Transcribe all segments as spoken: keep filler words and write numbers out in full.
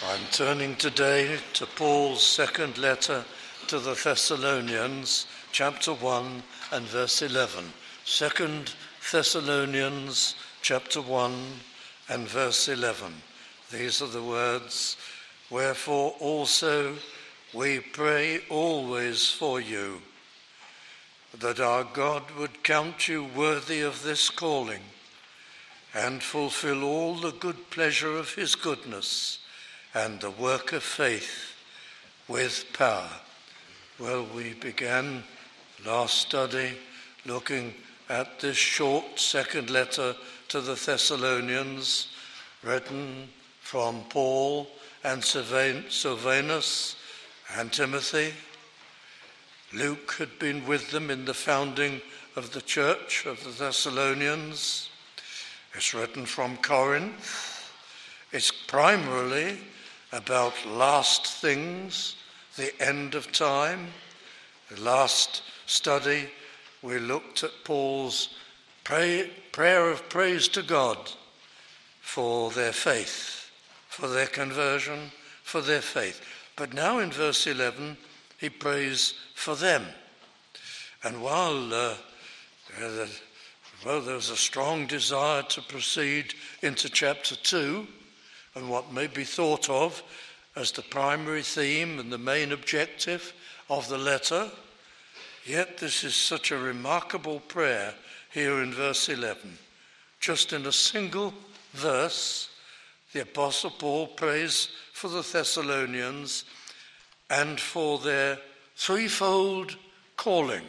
I'm turning today to Paul's second letter to the Thessalonians, chapter one and verse eleven. Second Thessalonians, chapter one and verse eleven. These are the words, "Wherefore also we pray always for you, that our God would count you worthy of this calling, and fulfill all the good pleasure of his goodness, and the work of faith with power." Well, we began last study looking at this short second letter to the Thessalonians, written from Paul and Silvanus and Timothy. Luke had been with them in the founding of the church of the Thessalonians. It's written from Corinth. It's primarily about last things, the end of time. The last study, we looked at Paul's pray, prayer of praise to God for their faith, for their conversion, for their faith. But now in verse eleven, he prays for them. And while uh, uh, well, there was a strong desire to proceed into chapter two, and what may be thought of as the primary theme and the main objective of the letter, yet this is such a remarkable prayer here in verse eleven. Just in a single verse, the Apostle Paul prays for the Thessalonians and for their threefold calling,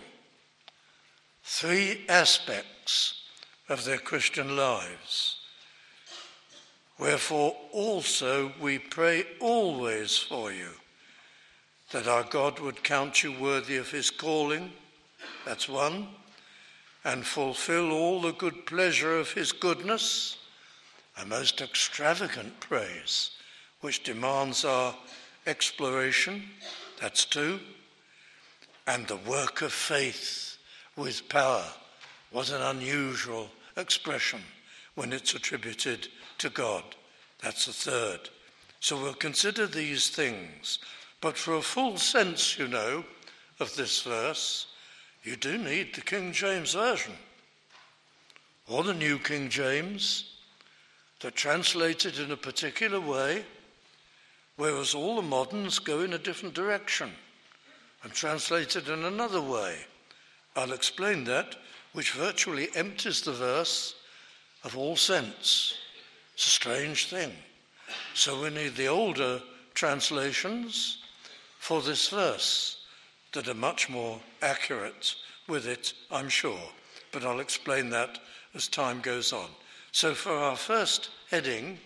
three aspects of their Christian lives. "Wherefore also we pray always for you, that our God would count you worthy of his calling," that's one, "and fulfill all the good pleasure of his goodness," a most extravagant praise, which demands our exploration, that's two, "and the work of faith with power." What an unusual expression when it's attributed to God. That's the third. So we'll consider these things. But for a full sense, you know, of this verse, you do need the King James Version or the New King James that translate it in a particular way, whereas all the moderns go in a different direction and translate it in another way. I'll explain that, which virtually empties the verse of all sense. It's a strange thing. So we need the older translations for this verse that are much more accurate with it, I'm sure. But I'll explain that as time goes on. So for our first heading,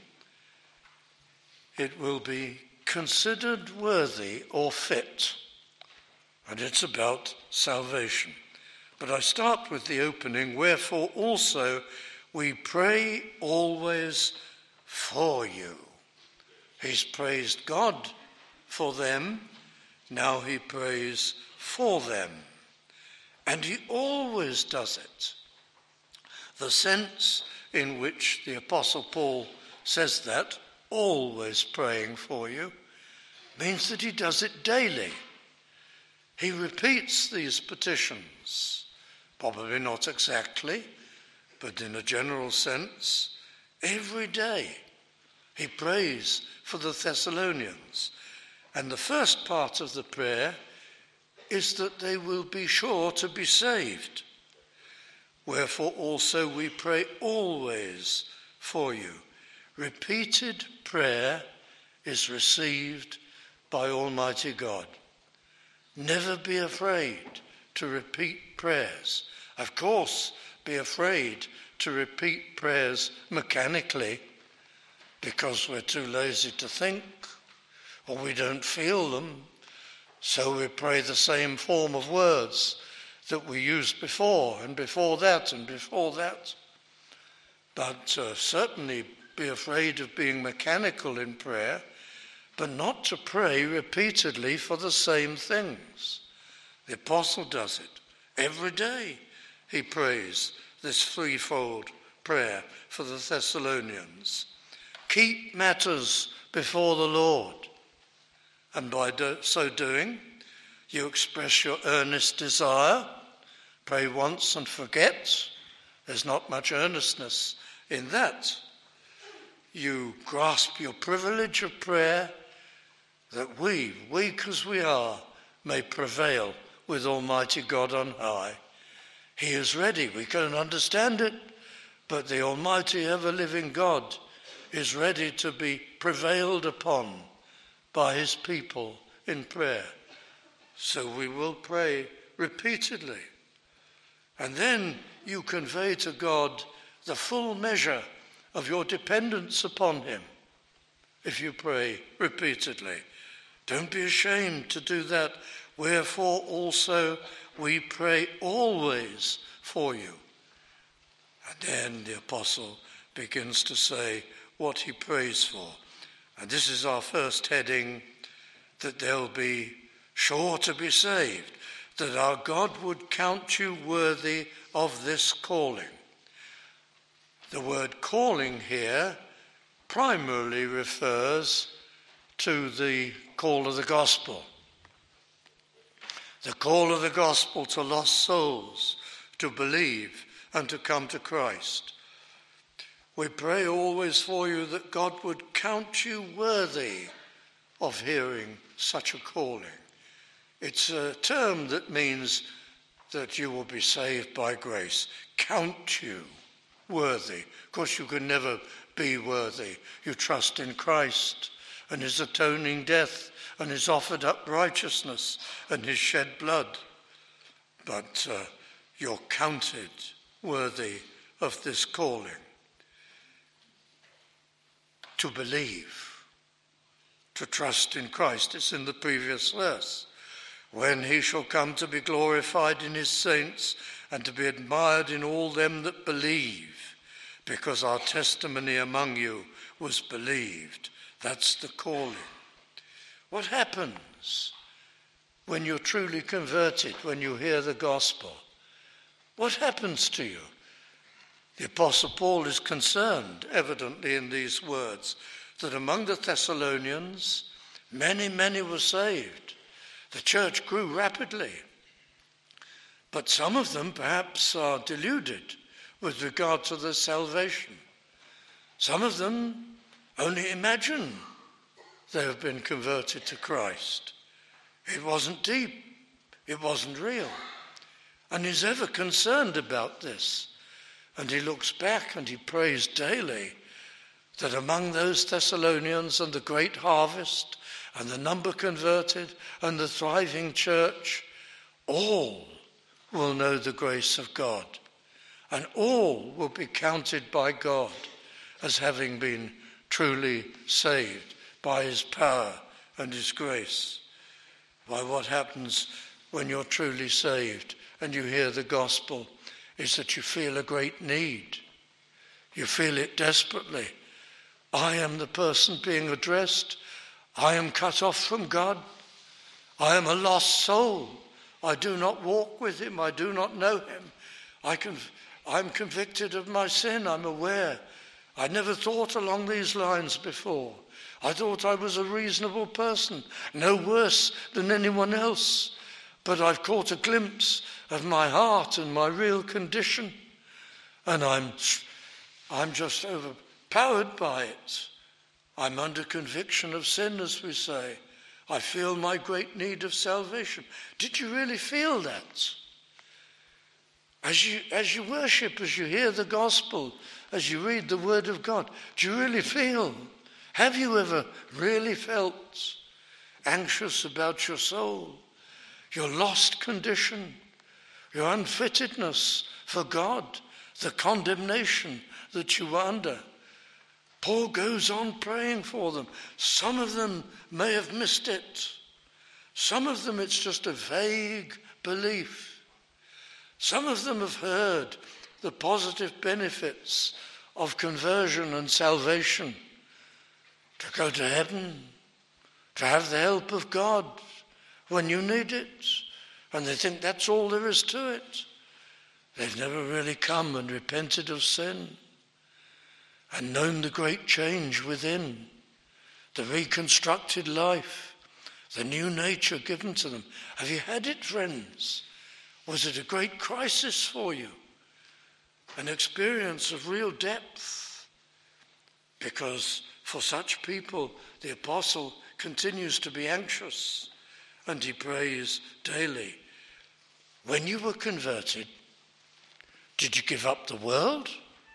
it will be considered worthy or fit. And it's about salvation. But I start with the opening, "Wherefore also we pray always for you." He's praised God for them. Now he prays for them. And he always does it. The sense in which the Apostle Paul says that, always praying for you, means that he does it daily. He repeats these petitions, probably not exactly, but in a general sense, every day he prays for the Thessalonians. And the first part of the prayer is that they will be sure to be saved. "Wherefore also we pray always for you." Repeated prayer is received by Almighty God. Never be afraid to repeat prayers. Of course, be afraid to repeat prayers mechanically because we're too lazy to think or we don't feel them, so we pray the same form of words that we used before and before that and before that. But uh, certainly be afraid of being mechanical in prayer, but not to pray repeatedly for the same things. The apostle does it every day. He prays this threefold prayer for the Thessalonians. keep matters before the Lord. And by do, so doing, you express your earnest desire. Pray once and forget. There's not much earnestness in that. You grasp your privilege of prayer, that we, weak as we are, may prevail with Almighty God on high. He is ready. We can't understand it, but the Almighty ever-living God is ready to be prevailed upon by his people in prayer. So we will pray repeatedly. And then you convey to God the full measure of your dependence upon him if you pray repeatedly. Don't be ashamed to do that. Wherefore also we pray always for you. And then the apostle begins to say what he prays for. And this is our first heading, that they'll be sure to be saved, that our God would count you worthy of this calling. The word calling here primarily refers to the call of the gospel. The call of the gospel to lost souls to believe and to come to Christ. We pray always for you that God would count you worthy of hearing such a calling. It's a term that means that you will be saved by grace. Count you worthy. Of course, you can never be worthy. You trust in Christ and his atoning death and his offered up righteousness and his shed blood. But uh, you're counted worthy of this calling. To believe, to trust in Christ. It's in the previous verse. When he shall come to be glorified in his saints and to be admired in all them that believe, because our testimony among you was believed. That's the calling. What happens when you're truly converted, when you hear the gospel? What happens to you? The Apostle Paul is concerned, evidently, in these words, that among the Thessalonians, many, many were saved. The church grew rapidly. But some of them perhaps are deluded with regard to their salvation. Some of them only imagine they have been converted to Christ. It wasn't deep. It wasn't real. And he's ever concerned about this. And he looks back and he prays daily that among those Thessalonians and the great harvest and the number converted and the thriving church, all will know the grace of God, and all will be counted by God as having been truly saved by his power and his grace. Why, what happens when you're truly saved and you hear the gospel is that you feel a great need. You feel it desperately. I am the person being addressed. I am cut off from God. I am a lost soul. I do not walk with him. I do not know him. I can, I'm convicted of my sin. I'm aware. I never thought along these lines before. I thought I was a reasonable person, no worse than anyone else. But I've caught a glimpse of my heart and my real condition, and I'm, I'm just overpowered by it. I'm under conviction of sin, as we say. I feel my great need of salvation. Did you really feel that? As you, as you worship, as you hear the gospel, as you read the word of God, do you really feel? Have you ever really felt anxious about your soul, your lost condition, your unfittedness for God, the condemnation that you were under? Paul goes on praying for them. Some of them may have missed it. Some of them it's just a vague belief. Some of them have heard the positive benefits of conversion and salvation, to go to heaven, to have the help of God when you need it. And they think that's all there is to it. They've never really come and repented of sin. and known the great change within, the reconstructed life, the new nature given to them? Have you had it, friends? Was it a great crisis for you? An experience of real depth? Because for such people, the apostle continues to be anxious, and he prays daily. When you were converted, did you give up the world?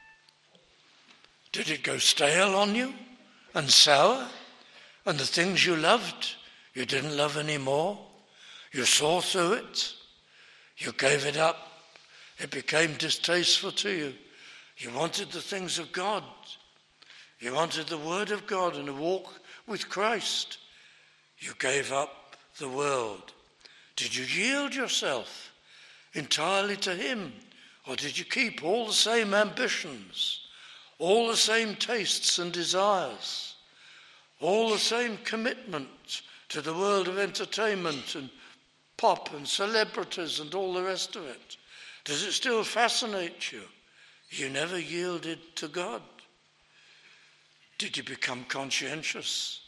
Did it go stale on you and sour? And the things you loved, you didn't love anymore? You saw through it? You gave it up? It became distasteful to you? You wanted the things of God? You wanted the word of God and a walk with Christ? You gave up the world. Did you yield yourself entirely to him? Or did you keep all the same ambitions, all the same tastes and desires, all the same commitment to the world of entertainment and pop and celebrities and all the rest of it? Does it still fascinate you? You never yielded to God. Did you become conscientious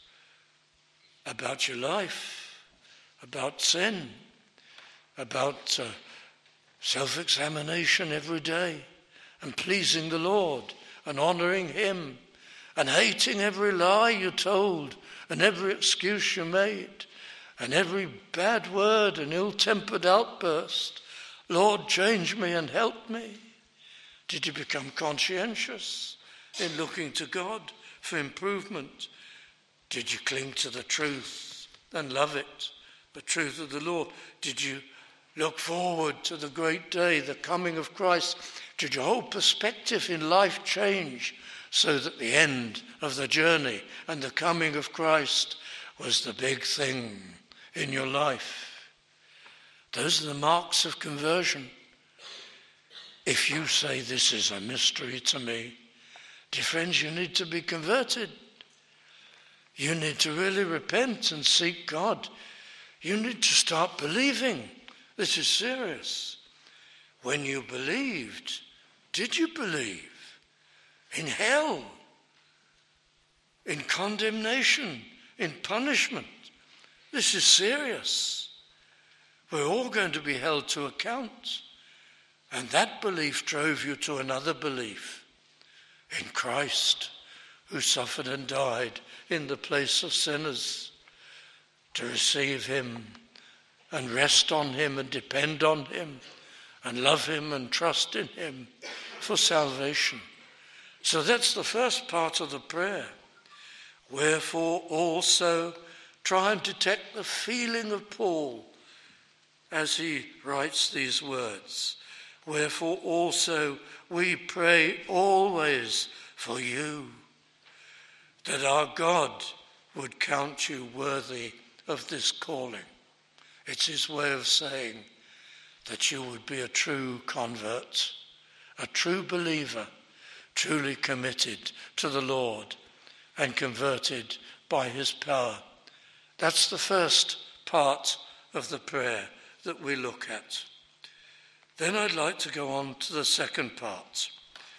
about your life, about sin, about uh, self-examination every day, and pleasing the Lord and honouring him, and hating every lie you told and every excuse you made and every bad word and ill-tempered outburst? Lord, change me and help me. Did you become conscientious in looking to God for improvement? Did you cling to the truth and love it, the truth of the Lord? Did you look forward to the great day, the coming of Christ? Did your whole perspective in life change so that the end of the journey and the coming of Christ was the big thing in your life? Those are the marks of conversion. If you say this is a mystery to me, dear friends, you need to be converted. You need to really repent and seek God. You need to start believing. This is serious. When you believed, did you believe in hell, in condemnation, in punishment? This is serious. We're all going to be held to account. And that belief drove you to another belief in Christ, who suffered and died in the place of sinners, to receive him and rest on him and depend on him and love him and trust in him for salvation. So that's the first part of the prayer. Wherefore also try and detect the feeling of Paul as he writes these words. Wherefore also we pray always for you, that our God would count you worthy of this calling. It's his way of saying that you would be a true convert, a true believer, truly committed to the Lord and converted by his power. That's the first part of the prayer that we look at. Then I'd like to go on to the second part.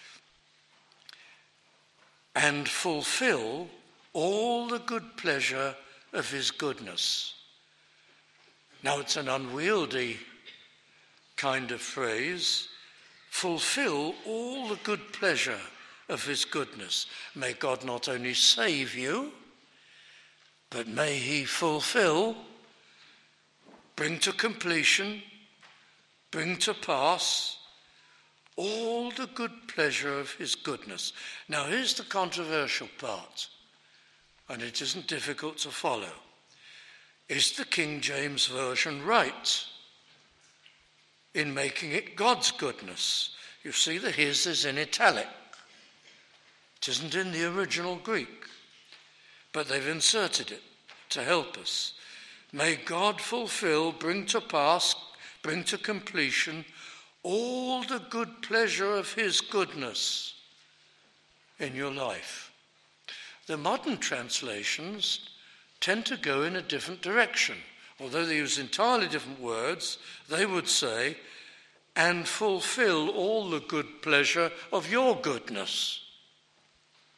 And fulfill all the good pleasure of his goodness. Now it's an unwieldy kind of phrase. Fulfill all the good pleasure of his goodness. May God not only save you, but may he fulfill, bring to completion, bring to pass all the good pleasure of his goodness. Now here's the controversial part, and it isn't difficult to follow. Is the King James Version right in making it God's goodness? You see that his is in italic. It isn't in the original Greek, but they've inserted it to help us. May God fulfill, bring to pass, bring to completion all the good pleasure of his goodness in your life. The modern translations tend to go in a different direction. Although they use entirely different words, they would say, and fulfill all the good pleasure of your goodness.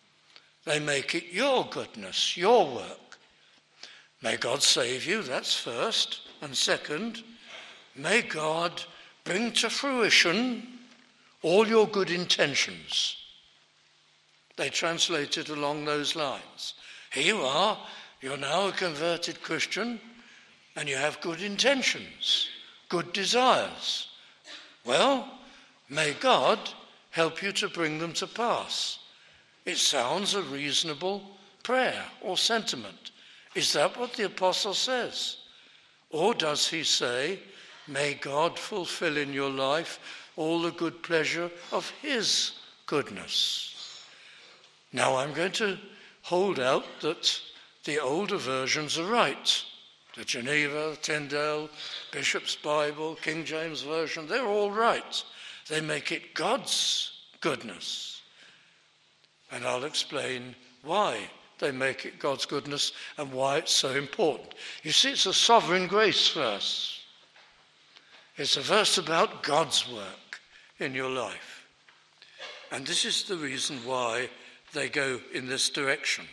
They make it your goodness, your work. May God save you, that's first. And second, may God bring to fruition all your good intentions. They translate it along those lines. Here you are, you're now a converted Christian, and you have good intentions, good desires. Well, may God help you to bring them to pass. It sounds a reasonable prayer or sentiment. Is that what the apostle says? Or does he say, may God fulfill in your life all the good pleasure of his goodness? Now I'm going to hold out that the older versions are right. The Geneva, Tyndale, Bishop's Bible, King James Version, they're all right. They make it God's goodness. And I'll explain why they make it God's goodness and why it's so important. You see, it's a sovereign grace verse. It's a verse about God's work in your life. And this is the reason why they go in this direction.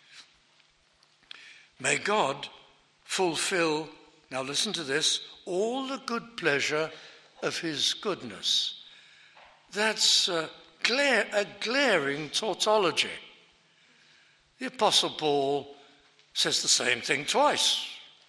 May God fulfill, now listen to this, all the good pleasure of his goodness. That's uh, glare, a glaring tautology. The Apostle Paul says the same thing twice.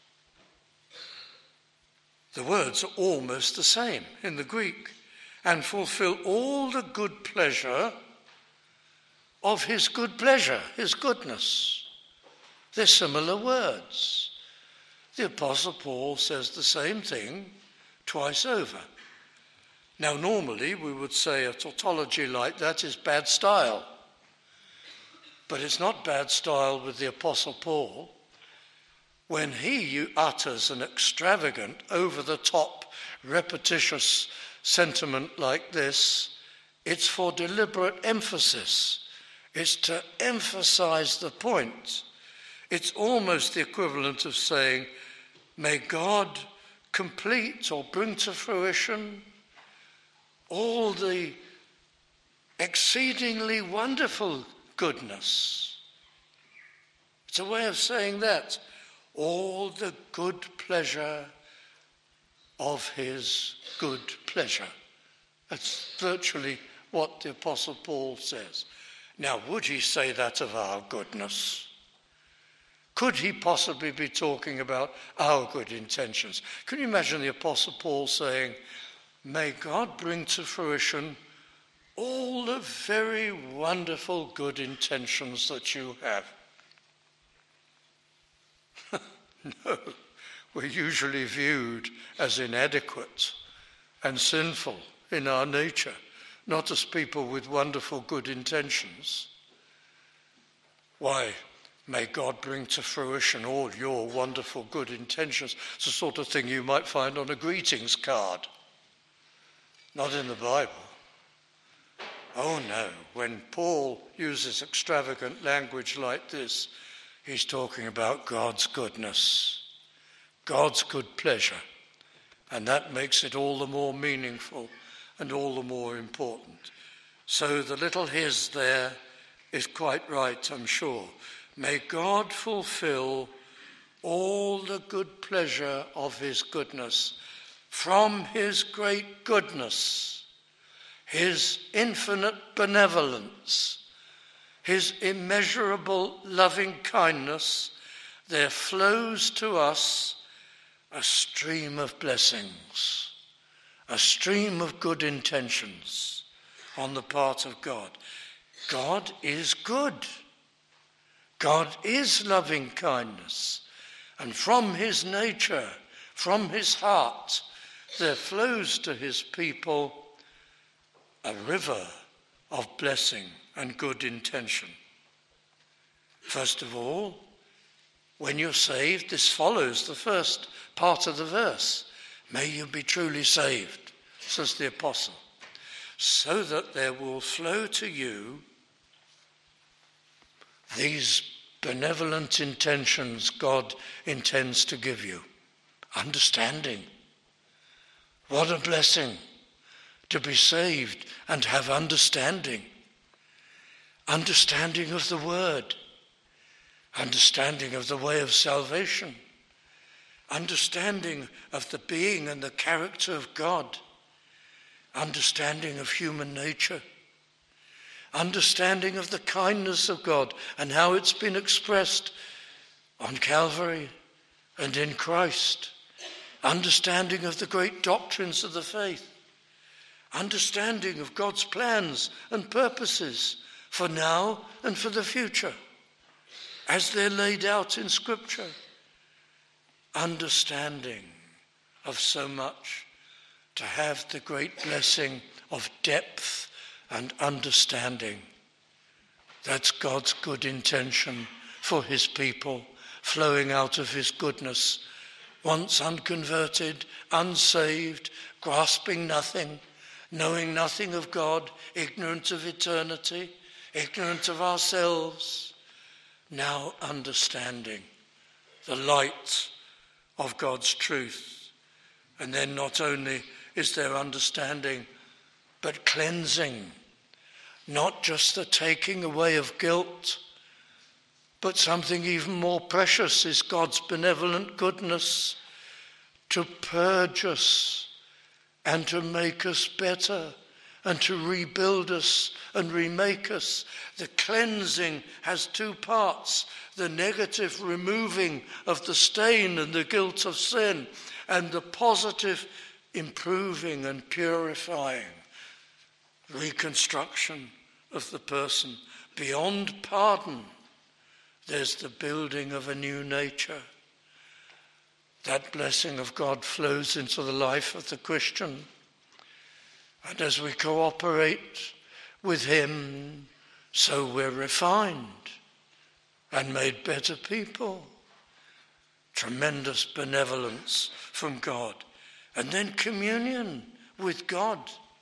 The words are almost the same in the Greek. And fulfill all the good pleasure of his good pleasure, his goodness. They're similar words. The Apostle Paul says the same thing twice over. Now, normally we would say a tautology like that is bad style. But it's not bad style with the Apostle Paul. When he utters an extravagant, over-the-top, repetitious sentiment like this, it's for deliberate emphasis. It's to emphasize the point. It's almost the equivalent of saying, may God complete or bring to fruition all the exceedingly wonderful goodness. It's a way of saying that. All the good pleasure of his good pleasure. That's virtually what the Apostle Paul says. Now, would he say that of our goodness? Could he possibly be talking about our good intentions? Can you imagine the Apostle Paul saying, may God bring to fruition all the very wonderful good intentions that you have? No, we're usually viewed as inadequate and sinful in our nature, not as people with wonderful good intentions. Why, may God bring to fruition all your wonderful good intentions. It's the sort of thing you might find on a greetings card. Not in the Bible. Oh no, when Paul uses extravagant language like this, he's talking about God's goodness, God's good pleasure. And that makes it all the more meaningful and all the more important. So the little his there is quite right, I'm sure. May God fulfill all the good pleasure of his goodness from his great goodness, his infinite benevolence, his immeasurable loving kindness. There flows to us a stream of blessings, a stream of good intentions on the part of God. God is good. God is loving kindness. And from his nature, from his heart, there flows to his people a river of blessing and good intention. First of all, when you're saved, this follows the first part of the verse. May you be truly saved, says the apostle, so that there will flow to you these benevolent intentions God intends to give you. Understanding. What a blessing to be saved and have understanding. understanding of the word, understanding of the way of salvation, understanding of the being and the character of God, understanding of human nature, understanding of the kindness of God and how it's been expressed on Calvary and in Christ, understanding of the great doctrines of the faith, understanding of God's plans and purposes for now and for the future, as they're laid out in Scripture, understanding of so much, to have the great blessing of depth and understanding. That's God's good intention for his people, flowing out of his goodness. Once unconverted, unsaved, grasping nothing, knowing nothing of God, ignorant of eternity, ignorant of ourselves, now understanding the light of God's truth. And then not only is there understanding, but cleansing, not just the taking away of guilt, but something even more precious is God's benevolent goodness to purge us and to make us better and to rebuild us and remake us. The cleansing has two parts: the negative removing of the stain and the guilt of sin, and the positive improving and purifying, reconstruction of the person. Beyond pardon, there's the building of a new nature. That blessing of God flows into the life of the Christian. And as we cooperate with him, so we're refined and made better people. Tremendous benevolence from God. And then communion with God.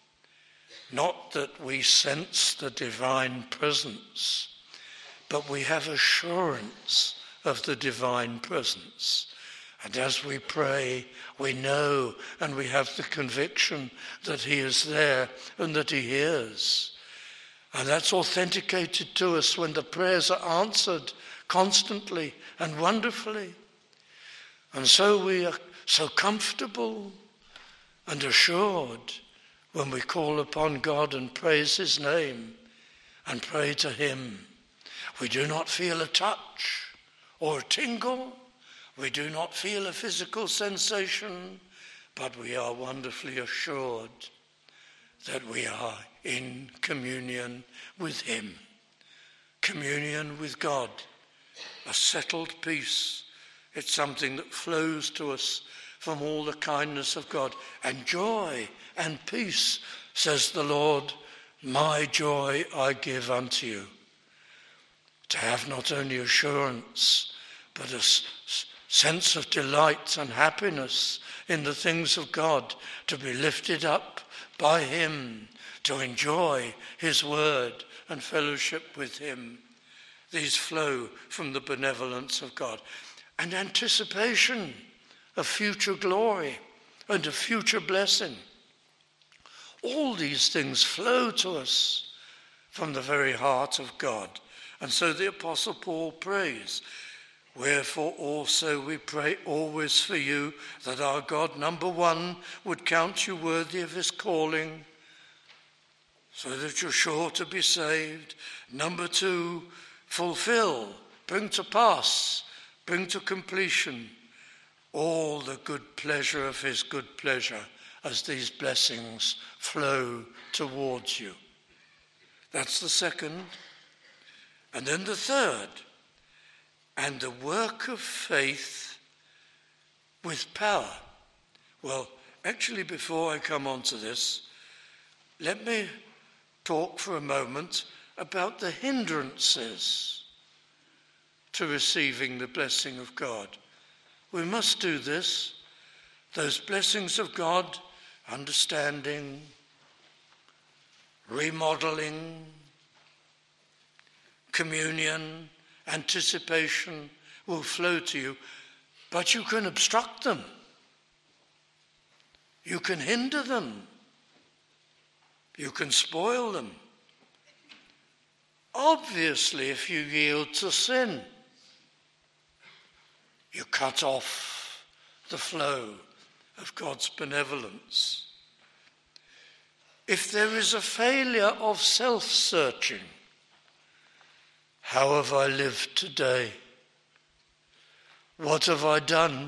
Not that we sense the divine presence, but we have assurance of the divine presence. And as we pray, we know and we have the conviction that he is there and that he hears. And that's authenticated to us when the prayers are answered constantly and wonderfully. And so we are so comfortable and assured when we call upon God and praise his name and pray to him. We do not feel a touch or a tingle. We do not feel a physical sensation, but we are wonderfully assured that we are in communion with him. Communion with God, a settled peace. It's something that flows to us from all the kindness of God. And joy and peace, says the Lord, my joy I give unto you. To have not only assurance, but a s- sense of delight and happiness in the things of God, to be lifted up by him, to enjoy his word and fellowship with him. These flow from the benevolence of God. And anticipation of future glory and of future blessing. All these things flow to us from the very heart of God. And so the Apostle Paul prays, wherefore also we pray always for you, that our God, number one, would count you worthy of his calling, so that you're sure to be saved. Number two, fulfill, bring to pass, bring to completion all the good pleasure of his good pleasure as these blessings flow towards you. That's the second. And then the third, and the work of faith with power. Well, actually, before I come on to this, let me talk for a moment about the hindrances to receiving the blessing of God. We must do this. Those blessings of God, understanding, remodeling, communion, anticipation will flow to you, but you can obstruct them. You can hinder them. You can spoil them. Obviously, if you yield to sin, you cut off the flow of God's benevolence. If there is a failure of self-searching, how have I lived today? What have I done?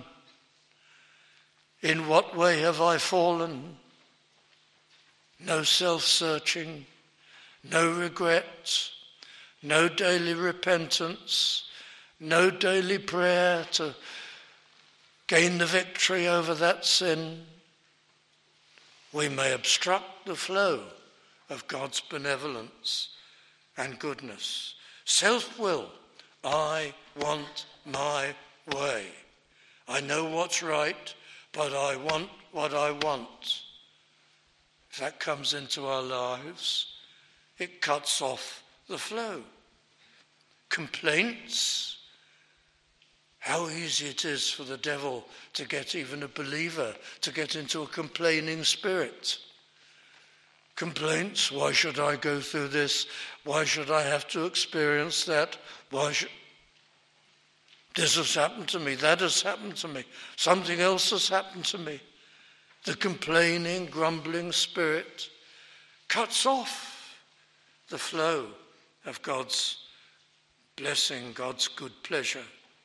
In what way have I fallen? No self-searching, no regret, no daily repentance, no daily prayer to gain the victory over that sin. We may obstruct the flow of God's benevolence and goodness. Self-will, I want my way. I know what's right, but I want what I want. If that comes into our lives, it cuts off the flow. Complaints, how easy it is for the devil to get even a believer to get into a complaining spirit. Complaints, why should I go through this? Why should I have to experience that? Why should... This has happened to me, that has happened to me, something else has happened to me. The complaining, grumbling spirit cuts off the flow of God's blessing, God's good pleasure.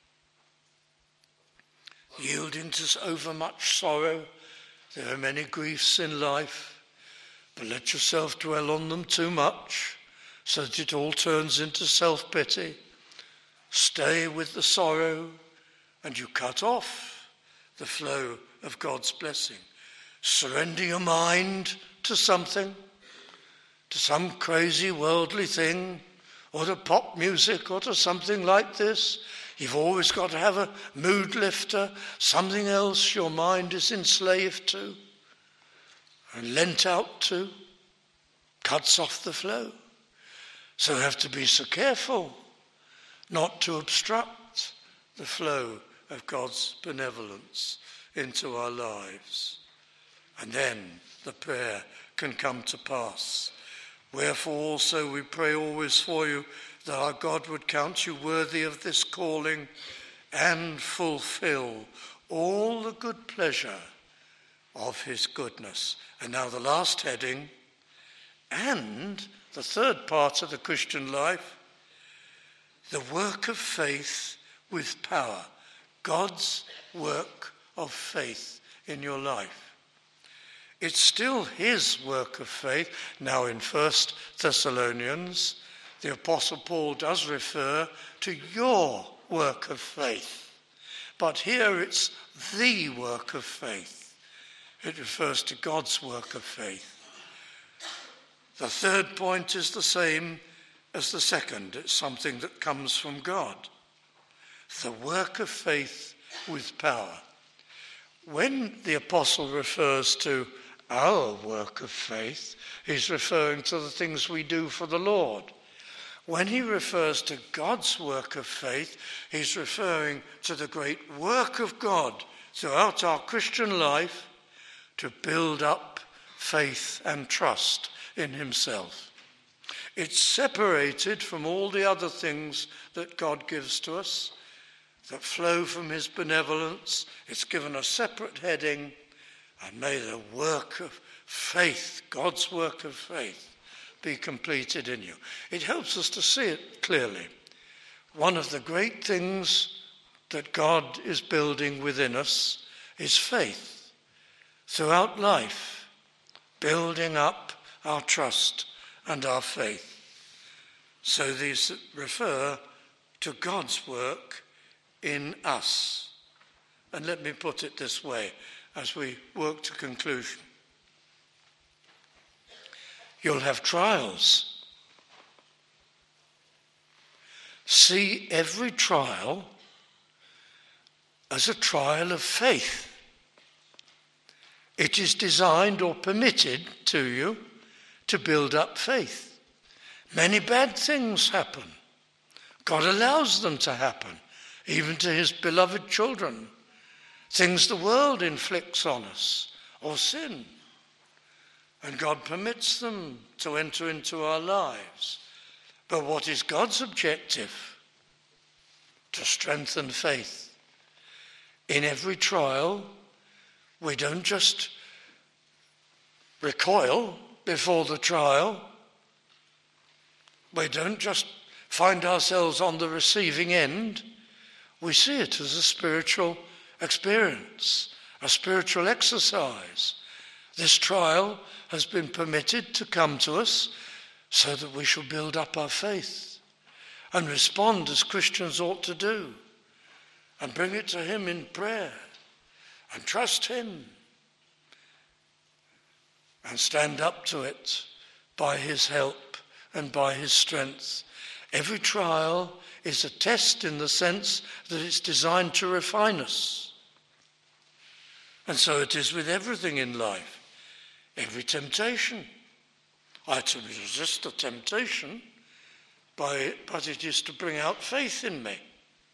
Yielding to overmuch sorrow. There are many griefs in life, but let yourself dwell on them too much so that it all turns into self-pity. Stay with the sorrow and you cut off the flow of God's blessing. Surrender your mind to something, to some crazy worldly thing, or to pop music, or to something like this. You've always got to have a mood lifter, something else your mind is enslaved to and lent out to, cuts off the flow. So we have to be so careful not to obstruct the flow of God's benevolence into our lives. And then the prayer can come to pass. Wherefore also we pray always for you, that our God would count you worthy of this calling and fulfill all the good pleasure of his goodness. And now the last heading, and the third part of the Christian life, the work of faith with power. God's work of faith in your life. It's still his work of faith. Now in First Thessalonians, the Apostle Paul does refer to your work of faith. But here it's the work of faith. It refers to God's work of faith. The third point is the same as the second. It's something that comes from God. The work of faith with power. When the apostle refers to our work of faith, he's referring to the things we do for the Lord. When he refers to God's work of faith, he's referring to the great work of God throughout our Christian life to build up faith and trust in himself. It's separated from all the other things that God gives to us that flow from his benevolence. It's given a separate heading, and may the work of faith, God's work of faith, be completed in you. It helps us to see it clearly. One of the great things that God is building within us is faith throughout life, building up our trust and our faith. So these refer to God's work in us. And let me put it this way as we work to conclusion. You'll have trials. See every trial as a trial of faith. It is designed or permitted to you to build up faith. Many bad things happen. God allows them to happen, even to his beloved children. Things the world inflicts on us, or sin. And God permits them to enter into our lives. But what is God's objective? To strengthen faith. In every trial, we don't just recoil before the trial. We don't just find ourselves on the receiving end. We see it as a spiritual experience, a spiritual exercise. This trial has been permitted to come to us so that we shall build up our faith and respond as Christians ought to do, and bring it to him in prayer and trust him and stand up to it by his help and by his strength. Every trial is a test in the sense that it's designed to refine us. And so it is with everything in life. Every temptation. I have to resist the temptation, by, but it is to bring out faith in me,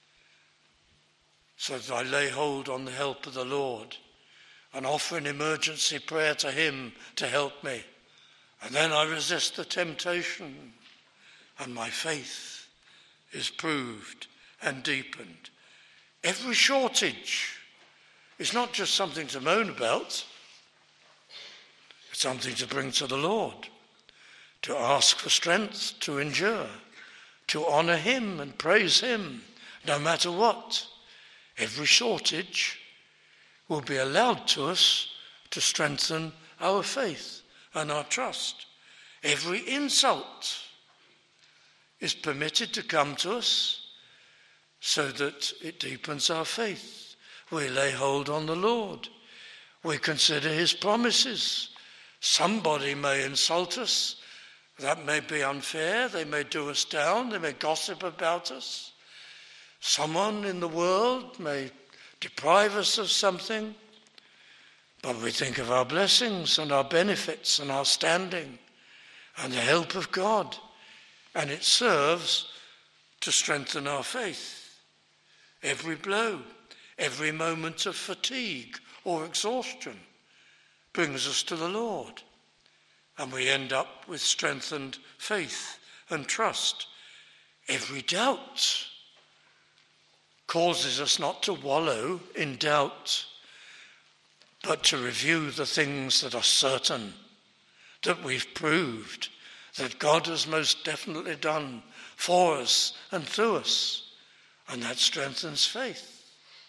so that I lay hold on the help of the Lord and offer an emergency prayer to him to help me. And then I resist the temptation, and my faith is proved and deepened. Every shortage is not just something to moan about, it's something to bring to the Lord, to ask for strength to endure, to honour him and praise him, no matter what. Every shortage will be allowed to us to strengthen our faith and our trust. Every insult is permitted to come to us so that it deepens our faith. We lay hold on the Lord. We consider his promises. Somebody may insult us. That may be unfair. They may do us down. They may gossip about us. Someone in the world may deprive us of something. But we think of our blessings and our benefits and our standing and the help of God. And it serves to strengthen our faith. Every blow, every moment of fatigue or exhaustion brings us to the Lord. And we end up with strengthened faith and trust. Every doubt causes us not to wallow in doubt, but to review the things that are certain, that we've proved, that God has most definitely done for us and through us, and that strengthens faith.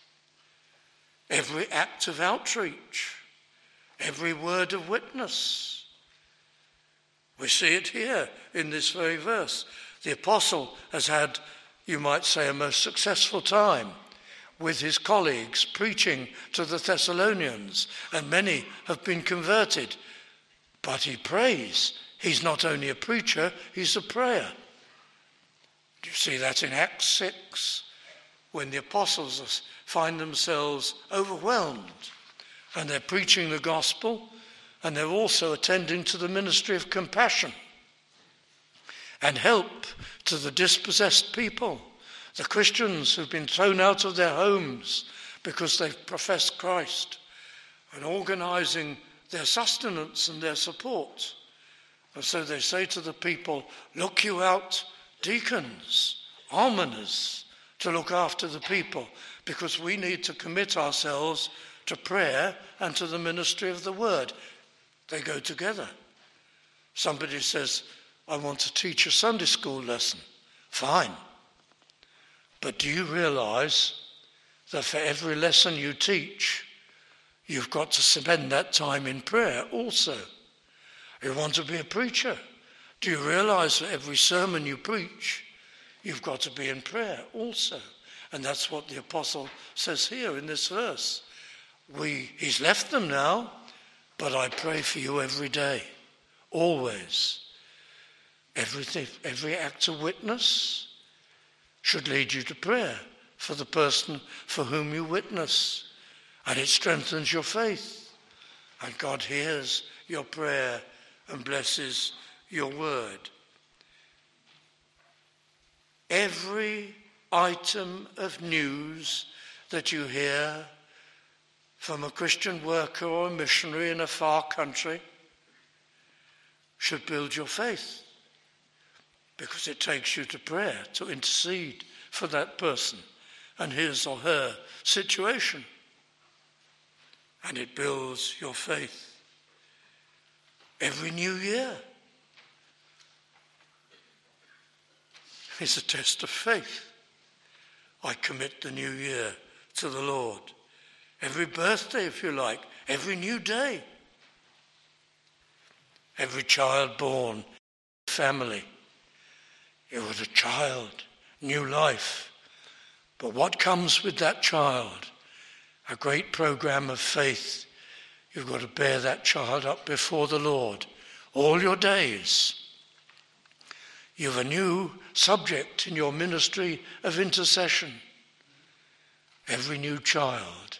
Every act of outreach, every word of witness. We see it here in this very verse. The apostle has had, you might say, a most successful time with his colleagues preaching to the Thessalonians, and many have been converted. But he prays. He's not only a preacher, he's a prayer. Do you see that in Acts six, when the apostles find themselves overwhelmed and they're preaching the gospel and they're also attending to the ministry of compassion and help to the dispossessed people, the Christians who've been thrown out of their homes because they've professed Christ, and organising their sustenance and their support. And so they say to the people, look you out deacons, almoners, to look after the people, because we need to commit ourselves to prayer and to the ministry of the word. They go together. Somebody says, I want to teach a Sunday school lesson. Fine. But do you realise that for every lesson you teach, you've got to spend that time in prayer also? You want to be a preacher. Do you realise that every sermon you preach, you've got to be in prayer also? And that's what the apostle says here in this verse. We, he's left them now, but I pray for you every day, always. Everything, every act of witness should lead you to prayer for the person for whom you witness. And it strengthens your faith. And God hears your prayer and blesses your word. Every item of news that you hear from a Christian worker or a missionary in a far country should build your faith. because it takes you to prayer to intercede for that person and his or her situation. And it builds your faith. Every new year is a test of faith. I commit the new year to the Lord. Every birthday, if you like, every new day. Every child born, family. It was a child, new life. But what comes with that child? A great program of faith. You've got to bear that child up before the Lord all your days. You have a new subject in your ministry of intercession. Every new child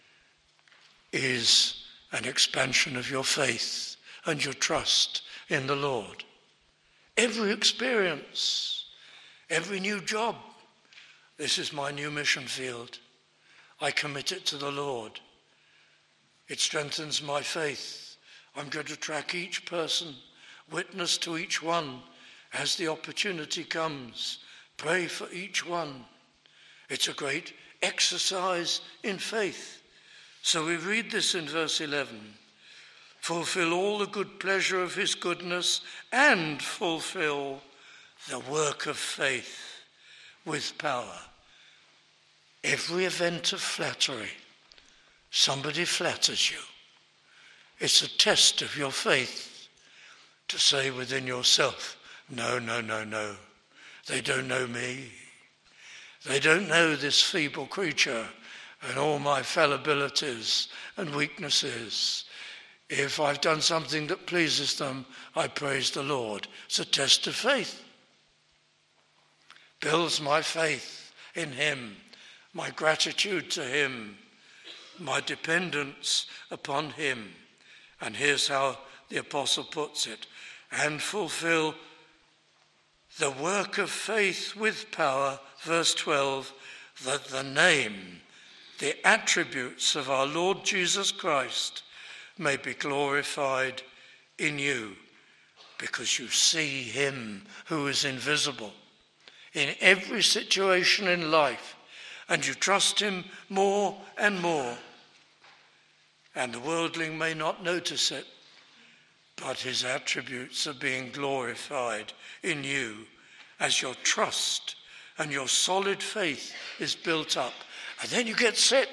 is an expansion of your faith and your trust in the Lord. Every experience, every new job. This is my new mission field. I commit it to the Lord. It strengthens my faith. I'm going to track each person, witness to each one as the opportunity comes. Pray for each one. It's a great exercise in faith. So we read this in verse eleven. Fulfill all the good pleasure of his goodness and fulfill the work of faith with power. Every event of flattery, somebody flatters you. It's a test of your faith to say within yourself, no, no, no, no. They don't know me. They don't know this feeble creature and all my fallibilities and weaknesses. If I've done something that pleases them, I praise the Lord. It's a test of faith. Builds my faith in him, my gratitude to him, my dependence upon him. And here's how the apostle puts it. And fulfill the work of faith with power, verse twelve, that the name, the attributes of our Lord Jesus Christ may be glorified in you, because you see him who is invisible in every situation in life, and you trust him more and more. And the worldling may not notice it, but his attributes are being glorified in you as your trust and your solid faith is built up. And then you get sick,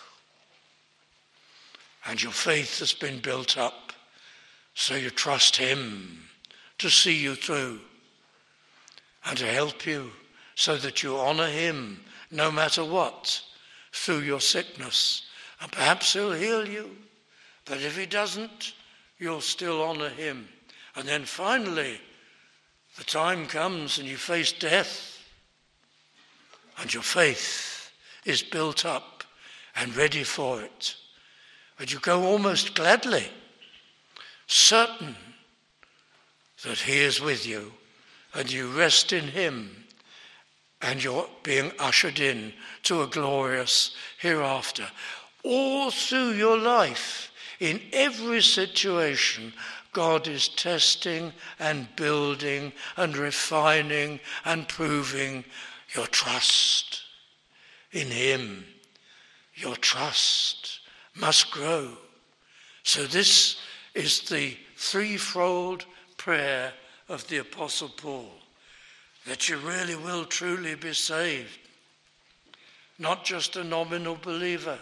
and your faith has been built up, so you trust him to see you through and to help you so that you honour him no matter what through your sickness. And perhaps he'll heal you, but if he doesn't, you'll still honour him. And then finally, the time comes and you face death, and your faith is built up and ready for it. And you go almost gladly, certain that he is with you, and you rest in him, and you're being ushered in to a glorious hereafter. All through your life, in every situation, God is testing and building and refining and proving your trust in him. Your trust must grow. So this is the threefold prayer of the Apostle Paul, that you really will truly be saved, not just a nominal believer,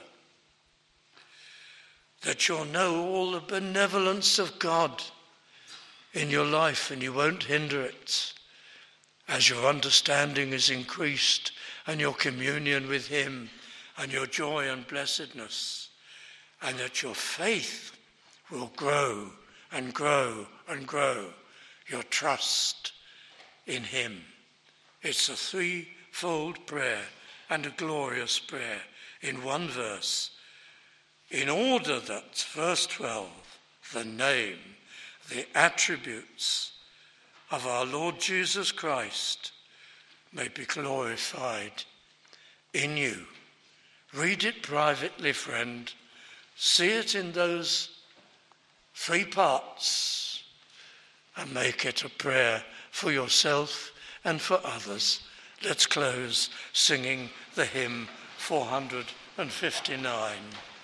that you'll know all the benevolence of God in your life and you won't hinder it as your understanding is increased and your communion with him and your joy and blessedness, and that your faith will grow and grow and grow, your trust in him. It's a threefold prayer and a glorious prayer in one verse. In order that, verse twelve, the name, the attributes of our Lord Jesus Christ may be glorified in you. Read it privately, friend. See it in those three parts and make it a prayer for yourself and for others. Let's close singing the hymn four hundred fifty-nine.